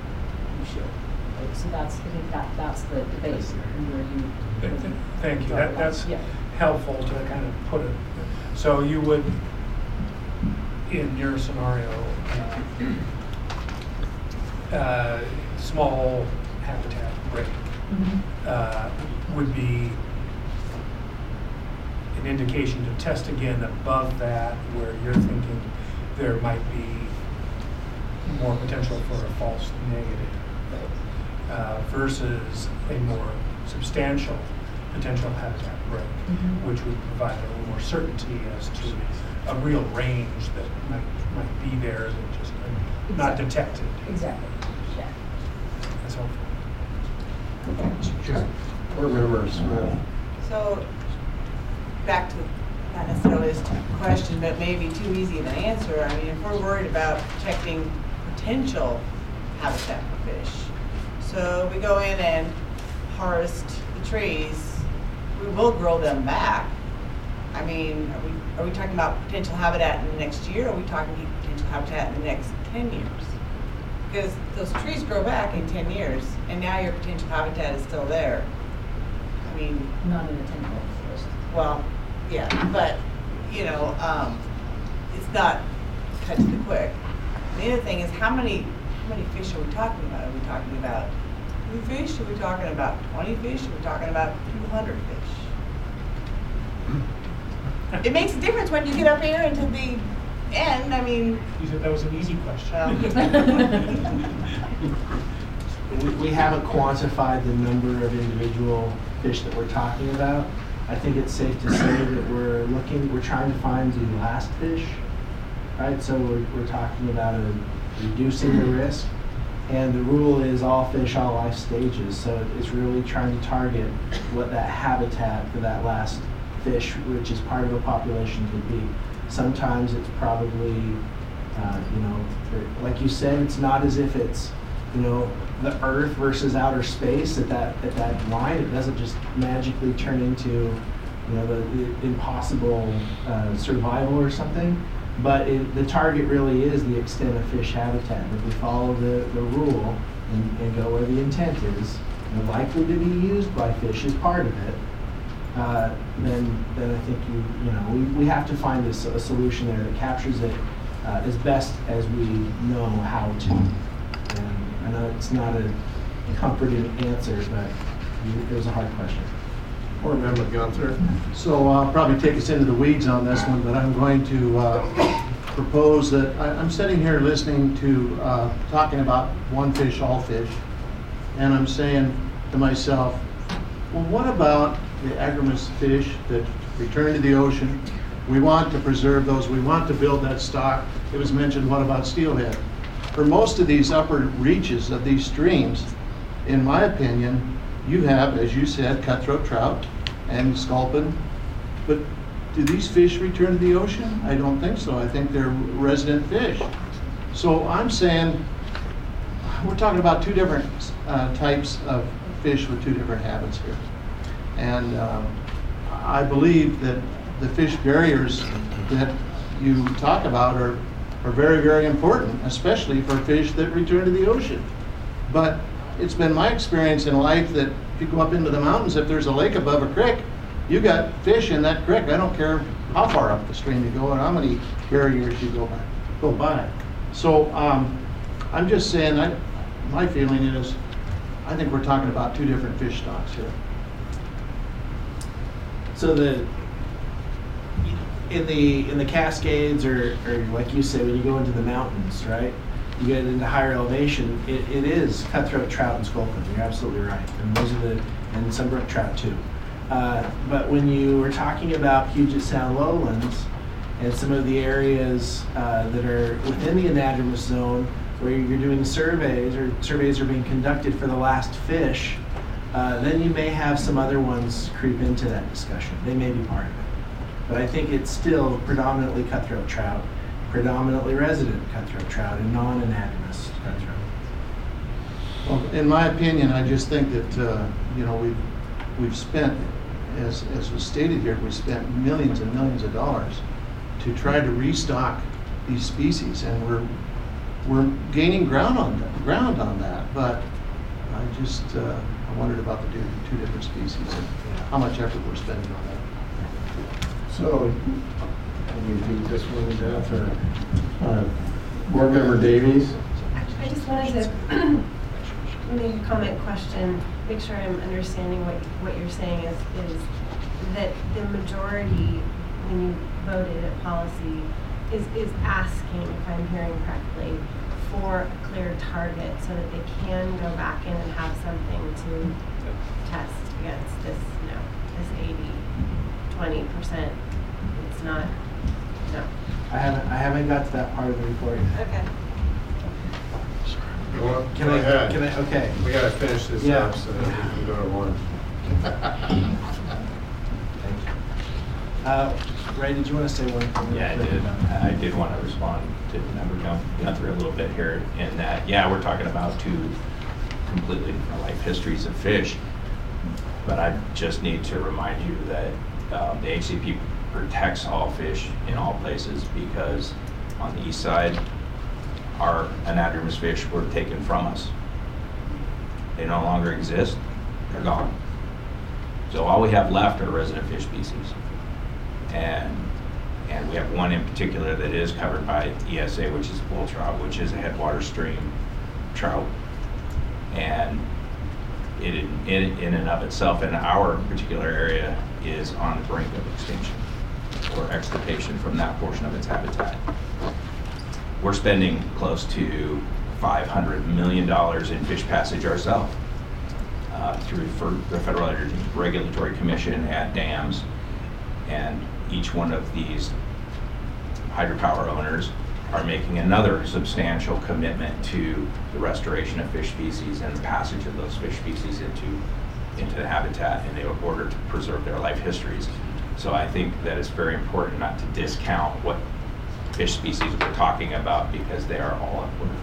you should. Right? So that's, I think that, that's the debate, and where you. Th- th- Thank you. That, that's Yeah. helpful to kind of put it. So you would, in your scenario, uh, uh, small habitat break Mhm. uh, would be an indication to test again above that, where you're thinking there might be more potential for a false negative, uh, versus a more substantial potential habitat break, Mhm. which would provide a little more certainty as to a real range that might might be there that just uh, not Exactly. detected. Exactly, yeah. That's helpful. Sure. Board Member Smith. So, back to, not necessarily this question, but maybe too easy of an answer. I mean, if we're worried about protecting potential habitat for fish, so we go in and harvest the trees, we will grow them back. I mean, are we, are we talking about potential habitat in the next year, or are we talking potential habitat in the next ten years? Because those trees grow back in ten years, and now your potential habitat is still there. I mean, Not in a technical forest. well, yeah, but, you know, um, it's not cut to the quick. The other thing is, how many, how many fish are we talking about? Are we talking about two fish? Are we talking about twenty fish? Are we talking about two hundred fish? It makes a difference when you get up here into the end, I mean. You said that was an easy question. well, We, we haven't quantified the number of individual fish that we're talking about. I think it's safe to say that we're looking, we're trying to find the last fish, right? So we're, we're talking about a, reducing the risk. And the rule is all fish, all life stages. So it's really trying to target what that habitat for that last fish, which is part of a population, could be. Sometimes it's probably, uh, you know, like you said, it's not as if it's, you know, the Earth versus outer space at that at that line. It doesn't just magically turn into, you know, the, the impossible uh, survival or something. But it, the target really is the extent of fish habitat. And if we follow the, the rule and, and go where the intent is, you know, likely to be used by fish is part of it. Uh, then, then I think you, you know, we, we have to find this, a solution there that captures it uh, as best as we know how to. And I know it's not a comforting answer, but you, it was a hard question. Board Member Gunther. So I'll probably take us into the weeds on this one, but I'm going to uh, propose that I, I'm sitting here listening to uh, talking about one fish, all fish, and I'm saying to myself, well, what about the agrimus fish that return to the ocean? We want to preserve those. We want to build that stock. It was mentioned, what about steelhead? For most of these upper reaches of these streams, in my opinion, you have, as you said, cutthroat trout and sculpin, but do these fish return to the ocean? I don't think so. I think they're resident fish. So I'm saying, we're talking about two different uh, types of fish with two different habits here. And um, I believe that the fish barriers that you talk about are, are very, very important, especially for fish that return to the ocean. But it's been my experience in life that if you go up into the mountains, if there's a lake above a creek, you got fish in that creek. I don't care how far up the stream you go and how many barriers you go by. Go by. So um, I'm just saying, I, my feeling is, I think we're talking about two different fish stocks here. So the in the in the Cascades, or, or like you say, when you go into the mountains, right? You get into higher elevation, it, it is cutthroat trout and sculpin. You're absolutely right. And those are the, and some brook trout too. Uh, but when you were talking about Puget Sound lowlands and some of the areas uh, that are within the anadromous zone where you're doing surveys, or surveys are being conducted for the last fish, uh, then you may have some other ones creep into that discussion. They may be part of it. But I think it's still predominantly cutthroat trout, predominantly resident cutthroat trout, and non-anadromous cutthroat. Well, in my opinion, I just think that uh, you know we've we've spent, as as was stated here, we spent millions and millions of dollars to try to restock these species, and we're we're gaining ground on that, ground on that. But I just uh, I wondered about the two, two different species and how much effort we're spending on that. So, can you repeat this one to death, or uh, Board Member Davies? I just wanted to make a comment, question, make sure I'm understanding what what you're saying is is that the majority, when you voted at policy, is is asking, if I'm hearing correctly, for a clear target so that they can go back in and have something to test against this, you know, this eighty twenty percent. It's not, no. I haven't I haven't got to that part of the report yet. Okay. Well, Can go I? ahead. Can I? Okay. We gotta finish this Yeah. up so that we can go to one. Thank you. Uh, Ray, did you want to say one thing? Yeah, I did. I did want to respond to Member Gunther a little bit here in that, yeah, we're talking about two completely different life histories of fish. But I just need to remind you that um, the H C P protects all fish in all places, because on the east side, our anadromous fish were taken from us. They no longer exist, they're gone. So all we have left are resident fish species. And, and we have one in particular that is covered by E S A, which is bull trout, which is a headwater stream trout. And it, in, in and of itself, in our particular area, is on the brink of extinction or extirpation from that portion of its habitat. We're spending close to five hundred million dollars in fish passage ourselves uh, through for the Federal Energy Regulatory Commission at dams. And each one of these hydropower owners are making another substantial commitment to the restoration of fish species and the passage of those fish species into, into the habitat in order to preserve their life histories. So I think that it's very important not to discount what fish species we're talking about, because they are all important.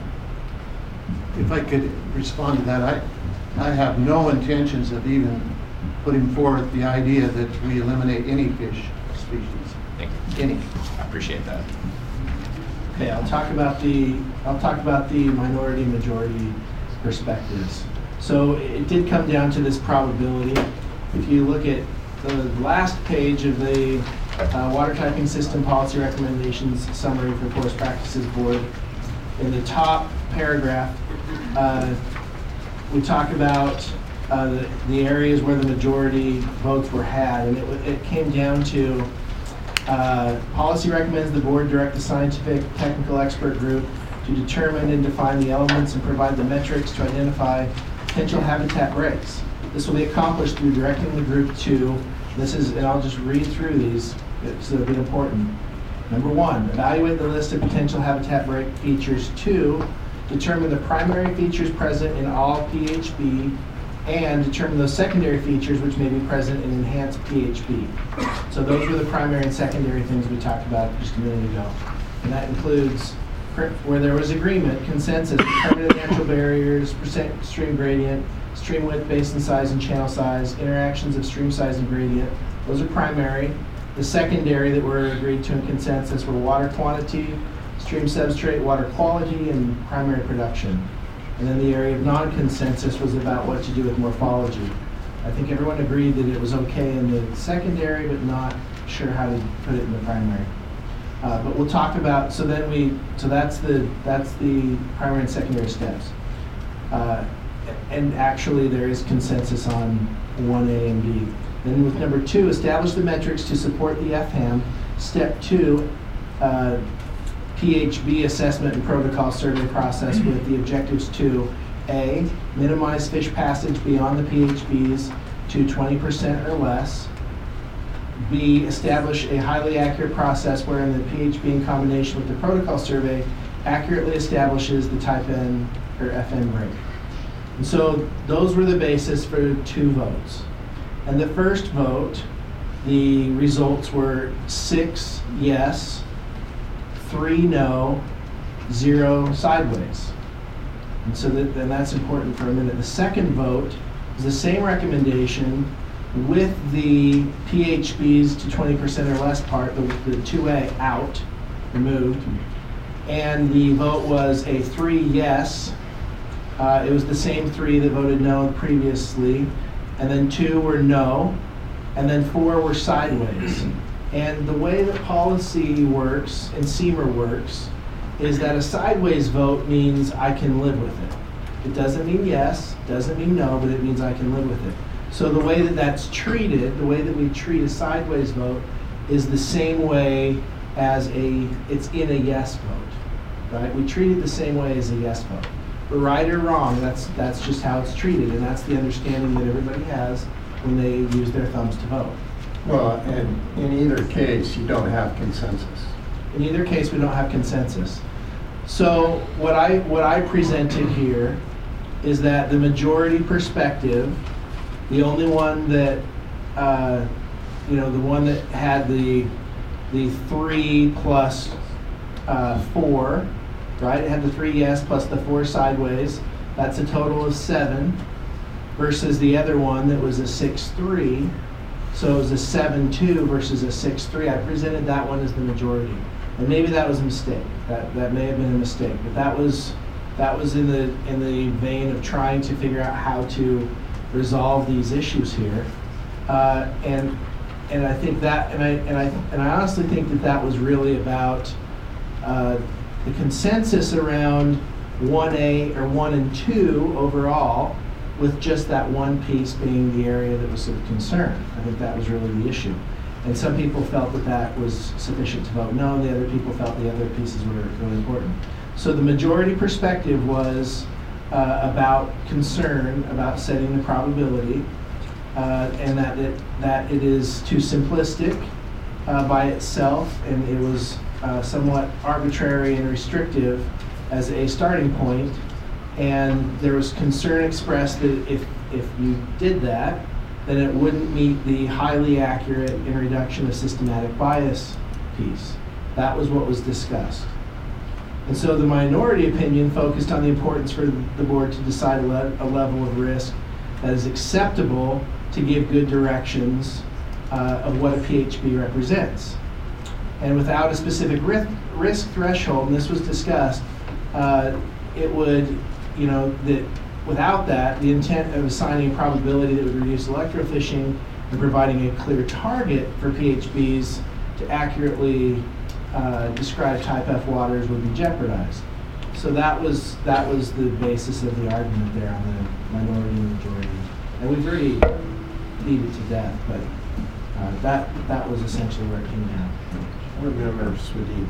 If I could respond to that, I, I have no intentions of even putting forth the idea that we eliminate any fish species. Thank you. Any. I appreciate that. Okay, I'll talk about the, I'll talk about the minority majority perspectives. So it did come down to this probability. If you look at the last page of the uh, Water Typing System Policy Recommendations Summary for Forest Practices Board, in the top paragraph, uh, we talk about uh, the, the areas where the majority votes were had, and it, it came down to Uh, policy recommends the board direct the scientific technical expert group to determine and define the elements and provide the metrics to identify potential habitat breaks. This will be accomplished through directing the group to, this is, and I'll just read through these, so it'll be important. Number one, evaluate the list of potential habitat break features. Two, determine the primary features present in all P H B, and determine those secondary features which may be present in enhanced P H B. So those were the primary and secondary things we talked about just a minute ago. And that includes where there was agreement, consensus, permanent natural barriers, percent stream gradient, stream width, basin size, and channel size, interactions of stream size and gradient. Those are primary. The secondary that were agreed to in consensus were water quantity, stream substrate, water quality, and primary production. And then the area of non-consensus was about what to do with morphology. I think everyone agreed that it was okay in the secondary, but not sure how to put it in the primary. Uh, but we'll talk about, so then we, so that's the, that's the primary and secondary steps. Uh, and actually there is consensus on one A and B. Then with number two, establish the metrics to support the F H A M. Step two, uh, P H B assessment and protocol survey process with the objectives to A, minimize fish passage beyond the P H Bs to twenty percent or less. B, establish a highly accurate process wherein the P H B in combination with the protocol survey accurately establishes the type N or F N rate. And so those were the basis for two votes. And the first vote, the results were six yes, three no, zero sideways. And so that, then that's important for a minute. The second vote is the same recommendation with the P H Bs to twenty percent or less part, the, the two A out, removed. And the vote was a three yes. Uh, it was the same three that voted no previously. And then two were no. And then four were sideways. And the way the policy works and S E M R works is that a sideways vote means I can live with it. It doesn't mean yes, doesn't mean no, but it means I can live with it. So the way that that's treated, the way that we treat a sideways vote is the same way as a, it's in a yes vote, right? We treat it the same way as a yes vote. But right or wrong, that's, that's just how it's treated, and that's the understanding that everybody has when they use their thumbs to vote. Well, and in either case, you don't have consensus. In either case, we don't have consensus. So what I, what I presented here is that the majority perspective, the only one that, uh, you know, the one that had the, the three plus uh, four, right? It had the three yes plus the four sideways. That's a total of seven. versus the other one that was a six three. So it was a seven two versus a six three. I presented that one as the majority. And maybe that was a mistake. That, that may have been a mistake. But that was, that was in the, in the vein of trying to figure out how to resolve these issues here. Uh, and, and I think that, and I, and, I, and I honestly think that that was really about uh, the consensus around one A or one and two overall, with just that one piece being the area that was of concern. I think that was really the issue. And some people felt that that was sufficient to vote no, and the other people felt the other pieces were really important. So the majority perspective was uh, about concern about setting the probability, uh, and that it, that it is too simplistic uh, by itself, and it was uh, somewhat arbitrary and restrictive as a starting point. And there was concern expressed that if, if you did that, then it wouldn't meet the highly accurate in reduction of systematic bias piece. That was what was discussed. And so the minority opinion focused on the importance for the board to decide a, le a level of risk that is acceptable to give good directions uh, of what a P H B represents. And without a specific risk, risk threshold, and this was discussed, uh, it would, you know, that without that, the intent of assigning a probability that would reduce electrofishing and providing a clear target for P H Bs to accurately uh, describe type F waters would be jeopardized. So that was that was the basis of the argument there on the minority and majority. And we've already beat it to death, but uh, that that was essentially where it came out. Board Member Swedin.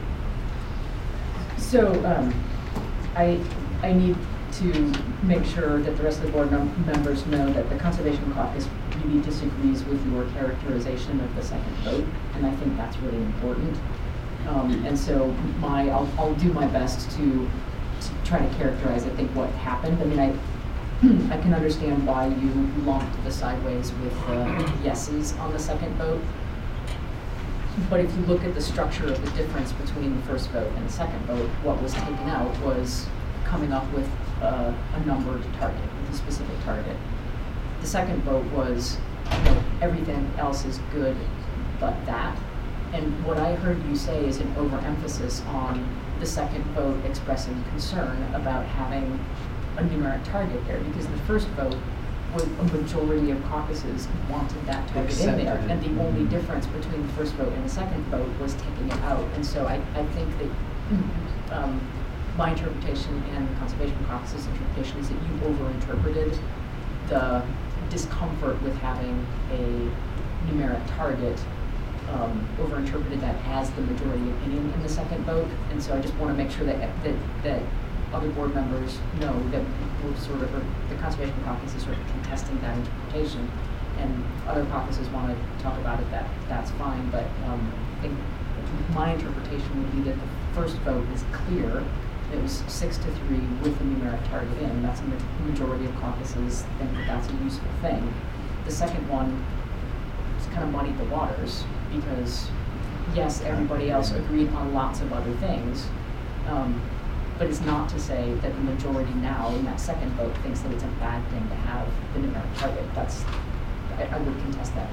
So um, I I need to make sure that the rest of the board mem members know that the Conservation Caucus really disagrees with your characterization of the second vote, and I think that's really important. Um, and so my, I'll, I'll do my best to, to try to characterize, I think, what happened. I mean, I, I can understand why you lumped the sideways with the yeses on the second vote. But if you look at the structure of the difference between the first vote and the second vote, what was taken out was coming up with uh, a numbered target, with a specific target. The second vote was, you know, everything else is good but that. And what I heard you say is an overemphasis on the second vote expressing concern about having a numeric target there, because the first vote, where a majority of caucuses wanted that target Accepted in there, it. and the only difference between the first vote and the second vote was taking it out. And so I, I think that um, my interpretation and the Conservation Caucus's interpretation is that you overinterpreted the discomfort with having a numeric target, um, overinterpreted that as the majority opinion in the second vote. And so I just want to make sure that, that, that other board members know that we're sort of, the Conservation Caucus is sort of contesting that interpretation, and other caucuses want to talk about it, that that's fine, but um, I think my interpretation would be that the first vote is clear. It was six to three with the numeric target in. That's a ma majority of caucuses think that that's a useful thing. The second one is kind of muddied the waters, because yes, everybody else agreed on lots of other things, um, but it's not to say that the majority now in that second vote thinks that it's a bad thing to have the numeric target. That's, I, I would contest that.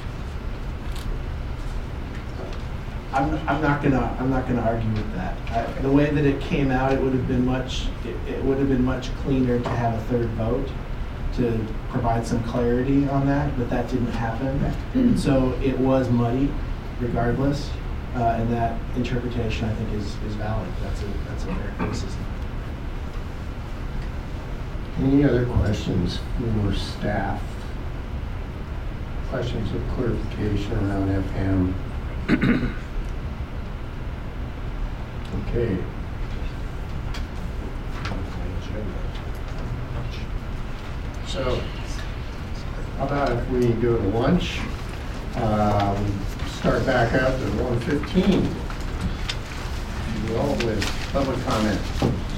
I'm, I'm not gonna I'm not gonna argue with that. I, the way that it came out, it would have been much it, it would have been much cleaner to have a third vote to provide some clarity on that, but that didn't happen. And so it was muddy, regardless, uh, and that interpretation I think is is valid. That's a that's a fair criticism. Any other questions for staff? Questions of clarification around F HAM? Okay. So, how about if we go to lunch? Um, start back up at one fifteen. Well, with public comment.